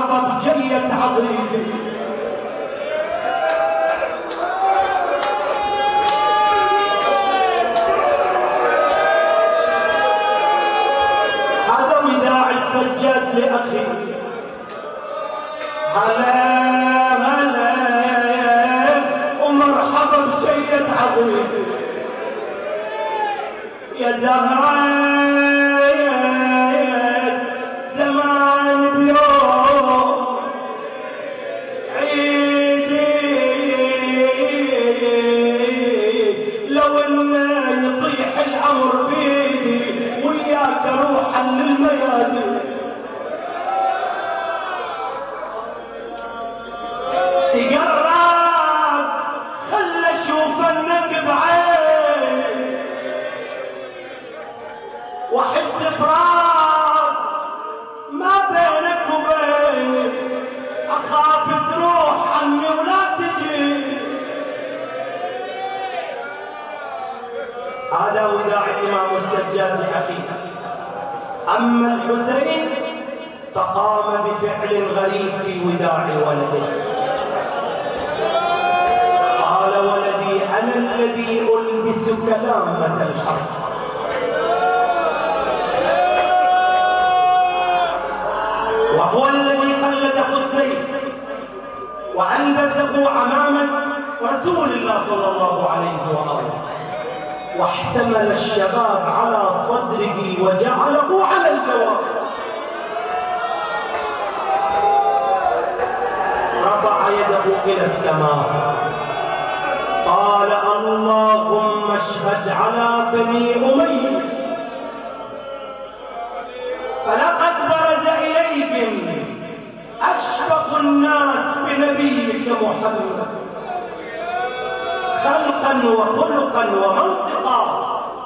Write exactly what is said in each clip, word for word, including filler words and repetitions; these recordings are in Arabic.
مرحبا بجية عضيدي. هذا وداع السجاد لأخي. هلا هلا ومرحبا بجية عضيدي يا زهرة. زمان بيوم عيدي لو انه يطيح الامر بيدي وياك روحا للميادين. تقرب خل اشوف انك بعيني واحس فراق ما بينك وبيني. اخاف تروح عني ولا تجي. هذا وداع الامام السجاد لاخيه. اما الحسين فقام بفعل غريب في وداع ولده. قال ولدي انا الذي البسك لامة الحرب. وهو الذي قلده السيف وألبسه عمامة رسول الله صلى الله عليه وآله واحتمل الشباب على صدره وجعله على الجواب. رفع يده إلى السماء قال اللهم اشهد على بني أمية فلقد برز إليهم أشفق الناس بنبيك محمد خلقا وخلقا ومنطقا.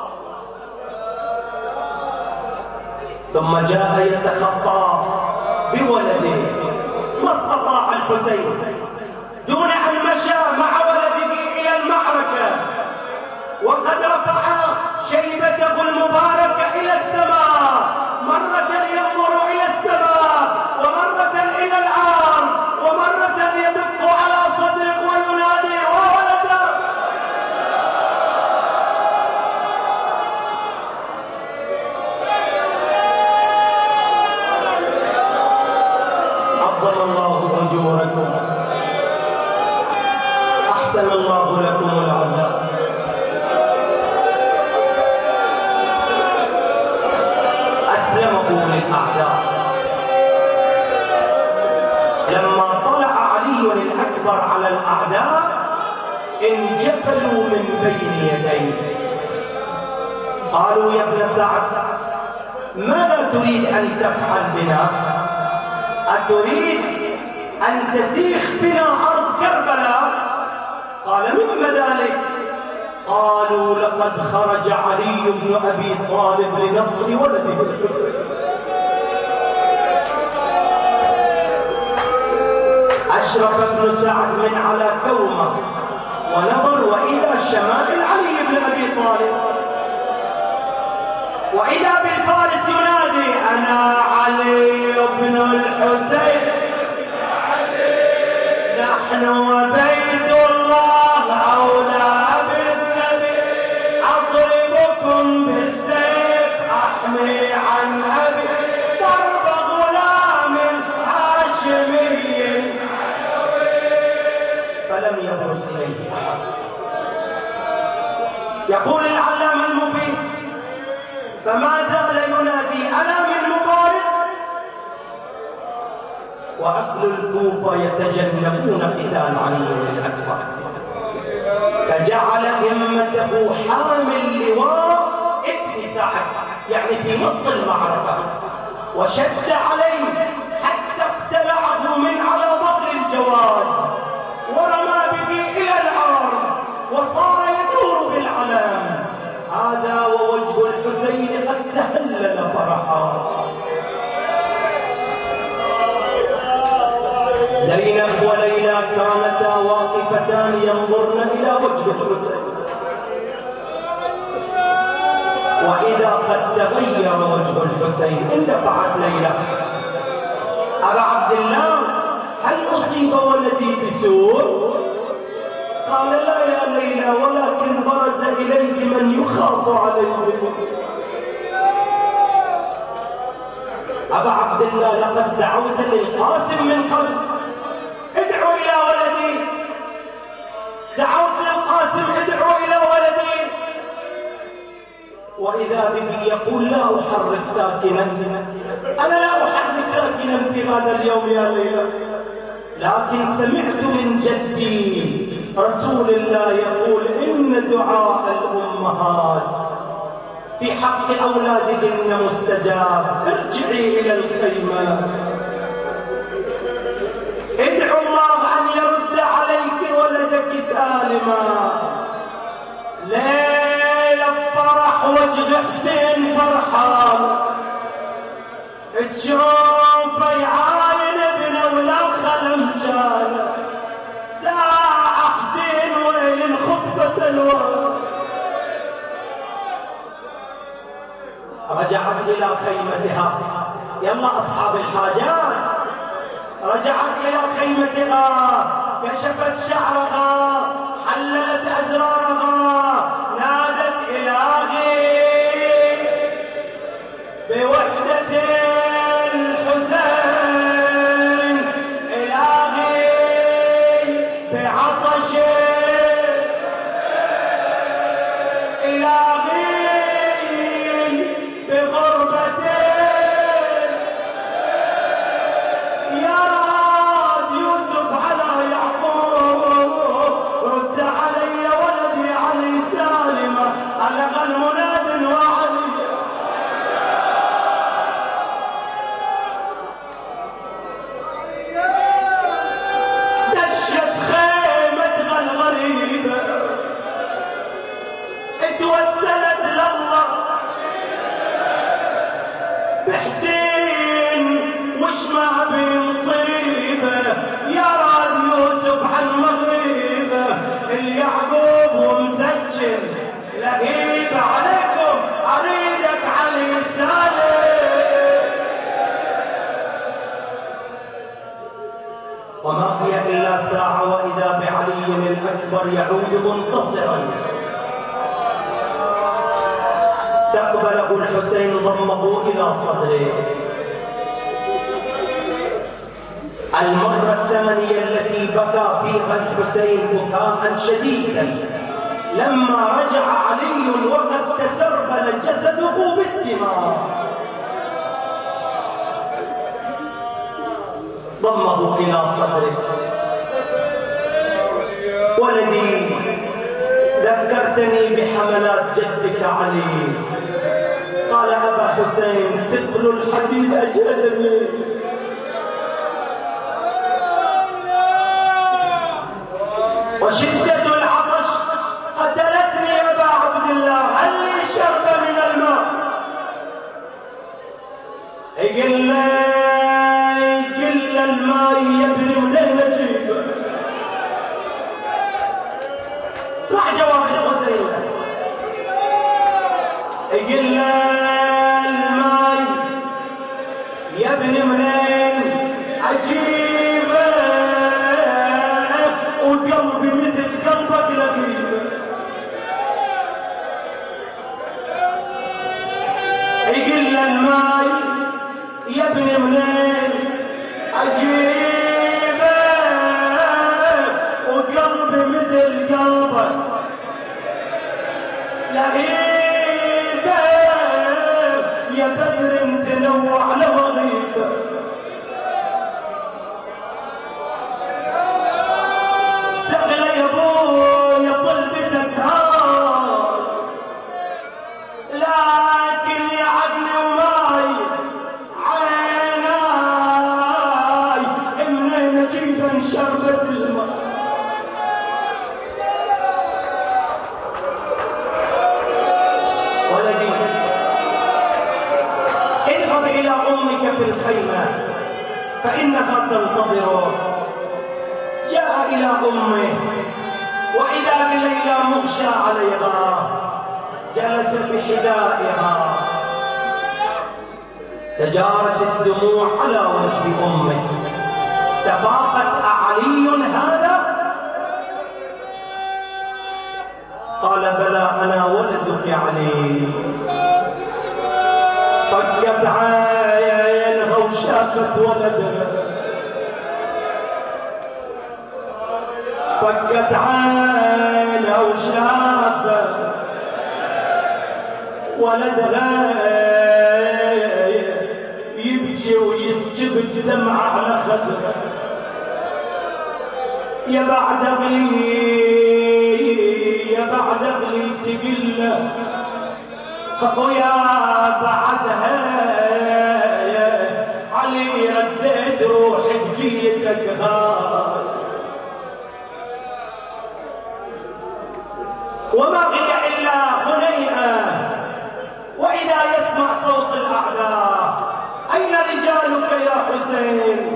ثم جاء يتخطى بولده. ما استطاع الحسين دون أن مشى مع ولده إلى المعركة وقد رفع شيبته المباركة إلى السماء، مرة ينظر إلى السماء ومرة إلى الأرض ومرة يدق على صدره وينادي وولده. عظم الله أجوركم، أحسن الله لكم العذاب. أسلمه للأعداء. لما طلع علي الأكبر على الأعداء انجفلوا من بين يديه. قالوا يا ابن سعد ماذا تريد أن تفعل بنا؟ أتريد أن تسيخ بنا أرض كربلاء؟ قال مما ذلك؟ قالوا لقد خرج علي بن أبي طالب لنصر ولده الحسين. أشرف ابن سعد من على كومه ونظر وإذا شمائل علي بن أبي طالب، وإذا بالفارس ينادي أنا علي بن الحسين نحن وبيت الله أولى بالنبي أضربكم بالسيف أحمي عن أبي ضرب غلام هاشمي فلم يبرز إليه أحد. يقول العلامة المفيد فما زال ينادي أنا من مبارز وأهل الكوفة يتجنبون قتال علي الأكبر، فجعل همته حامل لواء ابن سعد يعني في وسط المعركة وشد عليه حتى اقتلعه من على ظهر الجواد ورمى به إلى الأرض وصار يدور بالعلام. هذا ووجه الحسين قد تهلل فرحا. زينب وليلى كانتا واقفتان ينظرن إلى وجه الحسين، وإذا قد تغير وجه الحسين اندفعت ليلى أبا عبد الله هل أصيب ولدي بسوء؟ قال لا يا ليلى، ولكن برز إليك من يخاف عليه. أبا عبد الله لقد دعوت للقاسم من قبل، ادعوا إلى ولدي. دعوت للقاسم ادعوا إلى ولدي، وإذا به يقول لا أحرك ساكنا، أنا لا أحرك ساكنا في هذا اليوم يا ليلى، لكن سمعت من جدي رسول الله يقول إن دعاء الأمهات في حق أولادهن مستجاب. ارجعي إلى الخيمة، ادعوا الله أن يرد عليك ولدك سالما. ليلة فرح وجه حسين فرحان، تشوف يعاين ابنه ولا خلم جان. ساعة حسين ويل خطفة الورد، رجعت إلى خيمتها. يلا أصحاب الحاجات، رجعت إلى خيمتها، كشفت شعرها، حللت أزرارها، نادت إلهي بوحدة الحسين، إلهي بعطش، إلهي بغربة، يا راد يوسف على يعقوب، رد علي ولدي علي سالمة، ألغى المناد وعلي. دشت خيمتها الغريبة، اتوسلت لله بحسين وش ما بمصيبة، يا راد يوسف عن مغيبة، اليعقوب ومسجل لهيب عليكم، أريدك علي السالم. وما هي إلا ساعة وإذا بعلي الأكبر يعود منتصرا. استقبله الحسين ضمه إلى صدره. المرة الثانية التي بكى فيها الحسين بكاء شديدا لما رجع علي وقد تسربل جسده بالدماء. ضمه إلى صدره. ولدي ذكرتني بحملات جدك علي. قال أبا حسين ثقل الحديد أجهدني، وشدة العطش قتلتني يا أبا عبد الله، هل لي شرب من الماء؟ يقل يقل الماء يا ابني منين أجيبه؟ اسمع جواب الحسين، يقل الماء يا ابني منين أجيبه؟ وقلبي مثل قلبك لقيبه. يقل الماء يا ابني منين أجيبه؟ وقلبي مثل قلبك لهيبه، يا بدر تنوع لمغيبه. استغلى يا ابويا طلبتك هاي، لكن يا عقلي وماي عيناي منين اجيب شربة الماء؟ ولدي اذهب إلى أمك في الخيمة فإنها تنتظرك. جاء إلى أمه وإذا بليلى مغشى عليها، جلس بحذائها، تجارت الدموع على وجه أمه. استفاقت أعلي هذا؟ قال بلى أنا ولدك يا علي. فكت عينها وشافت ولدها، فكت عينها وشافت ولدها يبكي ويسكب الدمع على خدها. يا بعد اغلي يا بعد اغلي تقله ويا بعدها يا علي رديت روحي بجيتك هاي. وما هي إلا هنيئة وإذا يسمع صوت الأعداء. أين رجالك يا حسين؟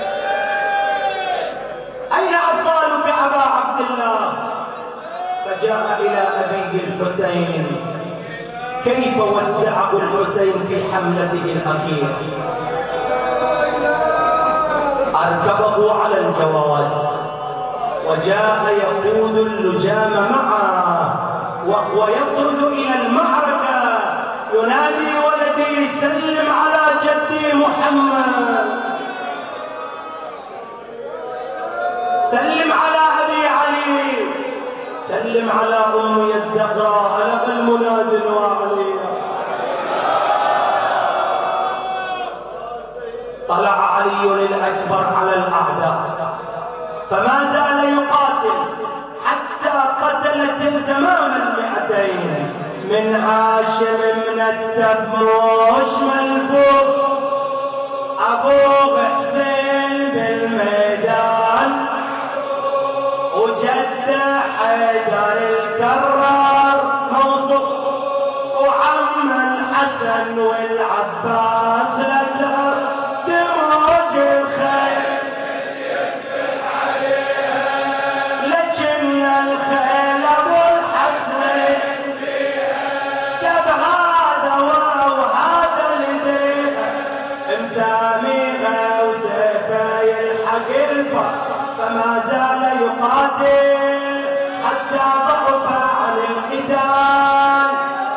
أين أبطالك أبا عبد الله؟ فجاء إلى أبيه الحسين. كيف ودعه الحسين في حملته الأخيرة؟ أركبه على الجواد وجاء يقود اللجام معه وهو يطرد إلى المعركة ينادي ولدي سلم على جدي محمد، سلم على أبي علي، سلم على أمي الزهراء لقى المنادي الواعي. طلع علي الأكبر على الأعداء فما زال يقاتل حتى قتلت تمام المئتين من هاشم من التبموش ملفوف أبوه حسين بالميدان وجده حيدر الكرار موصوف وعم الحسن والعباس الأزهر دموج الخيل لكن الخيل أبو الحسن دب هذا ورا وهذا لديه مساميها وسيفه يلحق الفر فما زال يقاتل حتى ضعف عن القتال.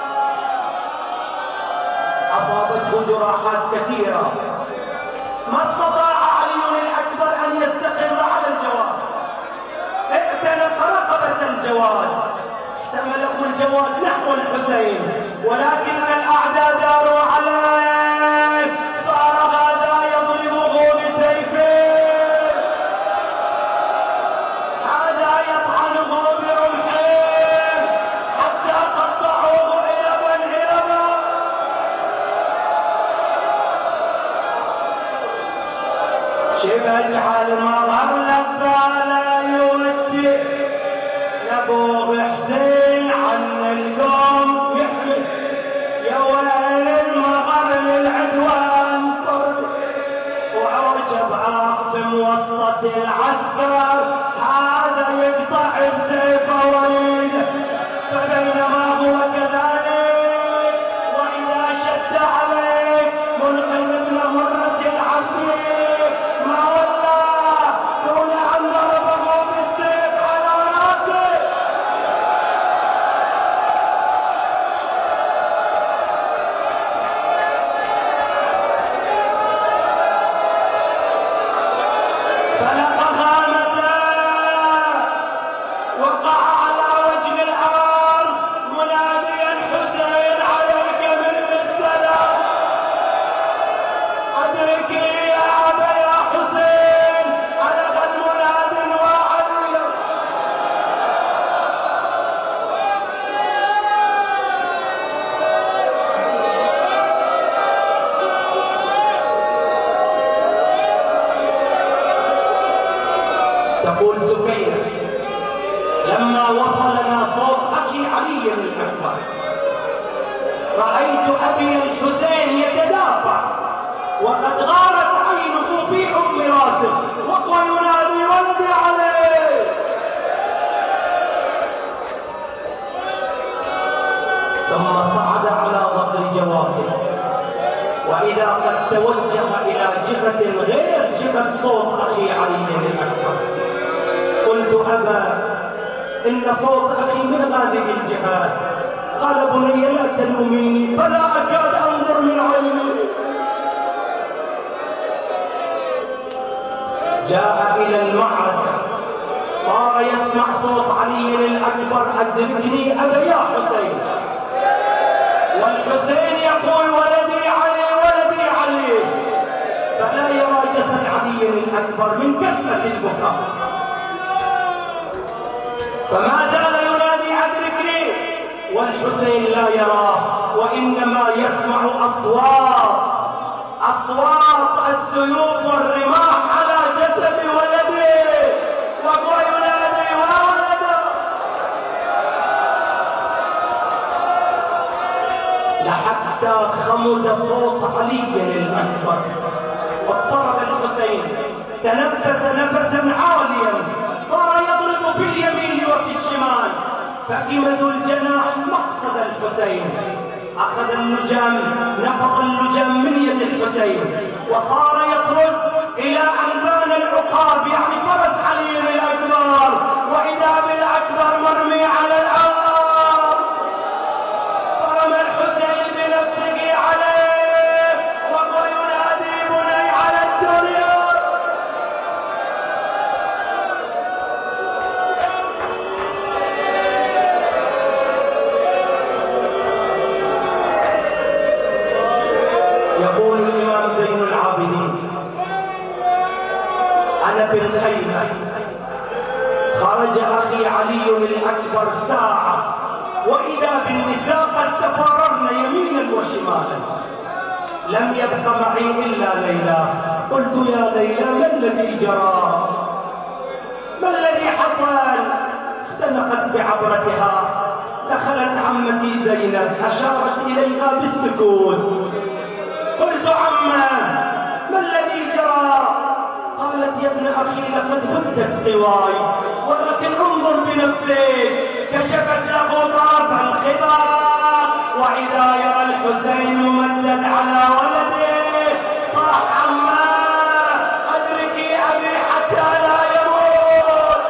أصابته جراحات كثيرة ما استطاع علي الأكبر أن يستقر على الجواد. اعتنق رقبة الجواد احتمله الجواد نحو الحسين ولكن الأعداء داروا عليه صار هذا يضربه بسيفه هذا يطعنه برمحه حتى قطعوه إلبا إلبا. شبج على المظهر لبالا يودي لابوه حسين عن القوم يحمي يا ويل المغر للعدوان فرد وعوجب عاقب وسطة العسكر هذا يقطع بسيفه وريده فبينما هو كذلك وإذا شد عليك منقذ ابن مرة العبد ما ولى دون أن ضربه بالسيف على راسه. فلق غامته وقع على وجه الأرض مناديا حسين عليك من السلام أدركي يا أبا يا حسين ألقى المناد وعلي. تقول سكينة لما وصلنا صوت أخي علي الأكبر رأيت أبي الحسين يتدافع وقد غارت عينه في أم راسه وهو ينادي ولدي علي. ثم صعد على ظهر جواده وإذا قد توجه إلى جهة غير جهة ففجأت صوت أخي علي الأكبر. قلت أبا إن صوت أخي من هذه الجهات. قال بني لا تلوميني فلا أكاد أنظر من عيني. جاء إلى المعركة صار يسمع صوت علي الأكبر أدركني أبا يا حسين، والحسين يقول ولدي علي ولدي علي، فلا يرى جسد علي الأكبر من كثرة البكاء، فما زال ينادي أدركني والحسين لا يراه، وإنما يسمع أصوات أصوات السيوف والرماح على جسد ولده، وهو ينادي وولده. لحتى خمد صوت علي الأكبر، اضطرب الحسين، تنفس نفسا عاليا، صار يضرب في اليمين وفي الشمال، فإم ذو الجناح مقصد الحسين، أخذ اللجام، نفض اللجام من يد الحسين، وصار يطرد إلى أن بان العقاب، يعني فرس علي الأكبر، وإذا بالأكبر مرمي على الأرض، فرمى الحسين بنفسه عليه وهو ينادي بني على الدنيا. يقول الإمام زين العابدين أنا في الخيمة، خرج أخي علي الأكبر ساعة، وإذا بالنساء قد تفاررن يمينا وشمالا، لم يبق معي إلا ليلى. قلت يا ليلى ما الذي جرى؟ ما الذي حصل؟ اختنقت بعبرتها، دخلت عمتي زينب أشارت إليها بالسكوت. قلت عمّا ما الذي جرى؟ قالت يا ابن أخي لقد هدت قواي، ولكن انظر بنفسك. كشفت له طرف الخباء، وإذا يرى الحسين ممدد على ولده صاح عمّا أدركي أبي حتى لا يموت.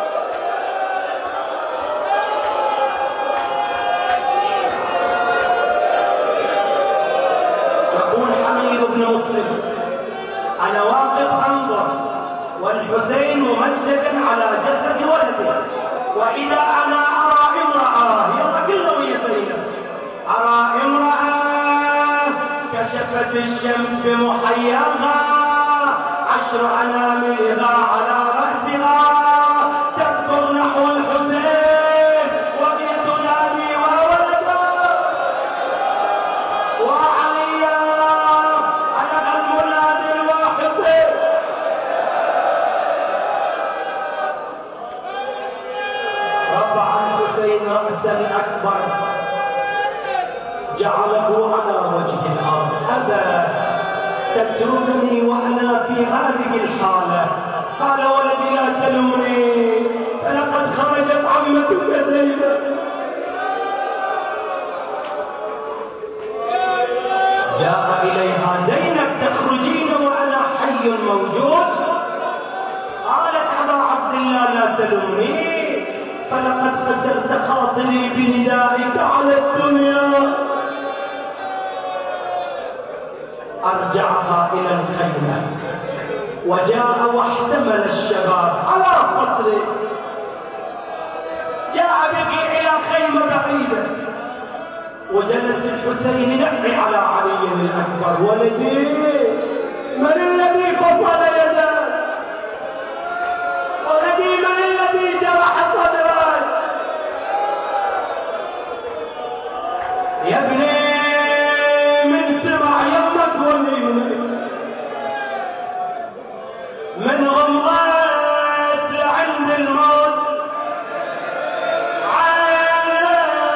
يقول حميد بن مسلم أنا واقف أنظر والحسين ممددا على جسد ولده، وإذا أنا أرى امرأة، يلا قلنا ويا زينب، أرى امرأة كشفت الشمس بمحياها، عشر أناملها على رأسها، تذكر نحو الحسين وهي تنادي وولده وعليا، أنا المنادي وحسين. رفع الحسين رأسا أكبر، جعله على وجه الأرض. أبا تتركني وأنا في هذه الحالة؟ قال ولدي لا تلومني، فلقد خرجت عمتك زينب. جاء إليها زينب تخرجين وأنا حي موجود؟ قالت أبا عبد الله لا تلومني، فلقد كسرت خاطري بندائك على الدنيا. أرجعها إلى الخيمة، وجاء واحتمل الشباب على صدره، جاء بك إلى خيمة بعيدة، وجلس الحسين ينعي على علي الأكبر. ولدي من الذي فصل يده؟ ولدي من الذي جرح صدرك؟ يا ابني من سمع يمك وميمك، من غمضت لعند الموت عينك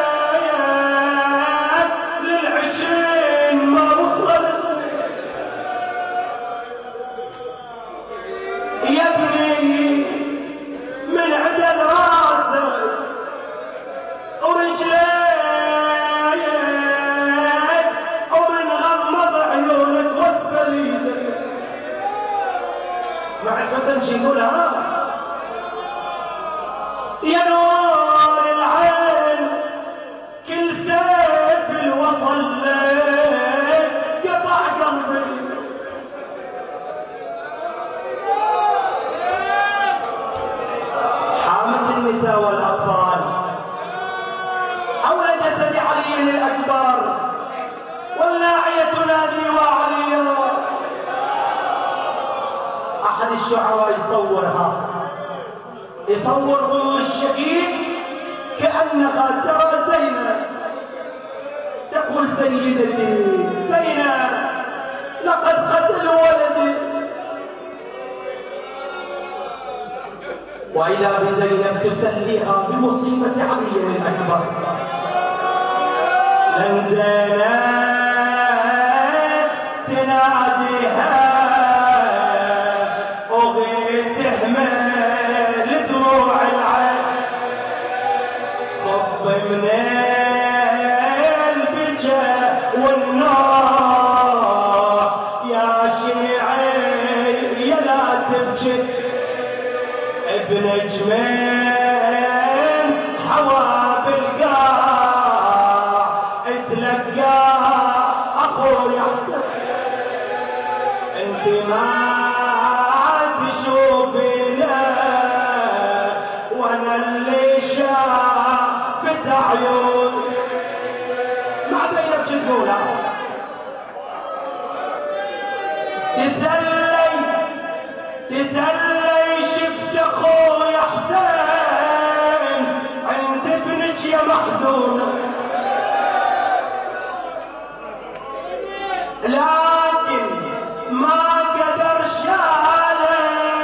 للعشرين ما وصلت. يا ابني من عدد الشعراء يصورها، يصور أم الشهيد كأنها ترى زينب تقول سيدتي زينب لقد قتلوا ولدي، وإذا بزينب تسليها بمصيبة علي الأكبر. لن زينب تناديها أغي تهمل دموع العين، خف من البكا والنار يا شيعي يا لا تبكي، ابن جمين حوا بالقاع اتلقى اخويا حسن، انت ما تشوفينا وانا اللي شافت عيون. اسمع زينب شو تقول، تسلي تسلي شفت اخويا حسين عند ابنك يا محزونه، لكن ما قدر شاله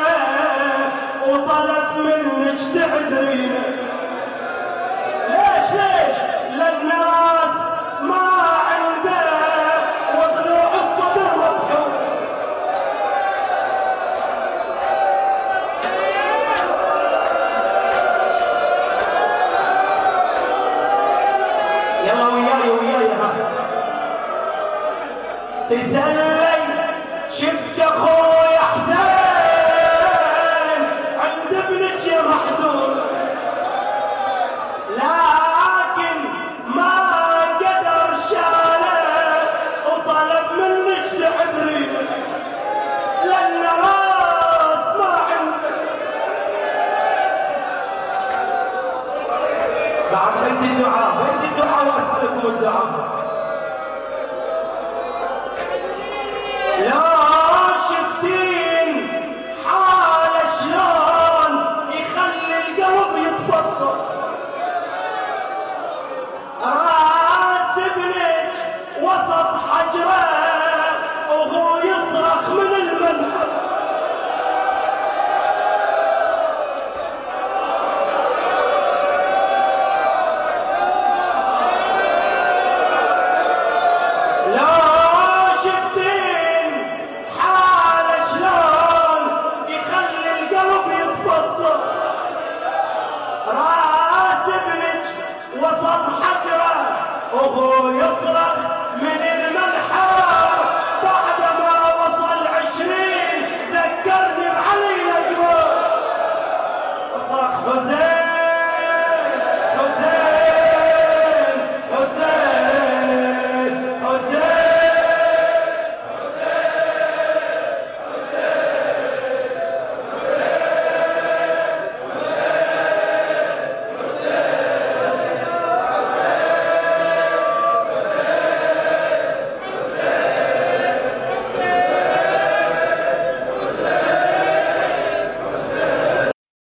وطلب منك تعذرينه. ليش ليش؟ لان راس ما عنده وضلوع الصدر مطحون. يلا وياي وياي ها. تسلي شفت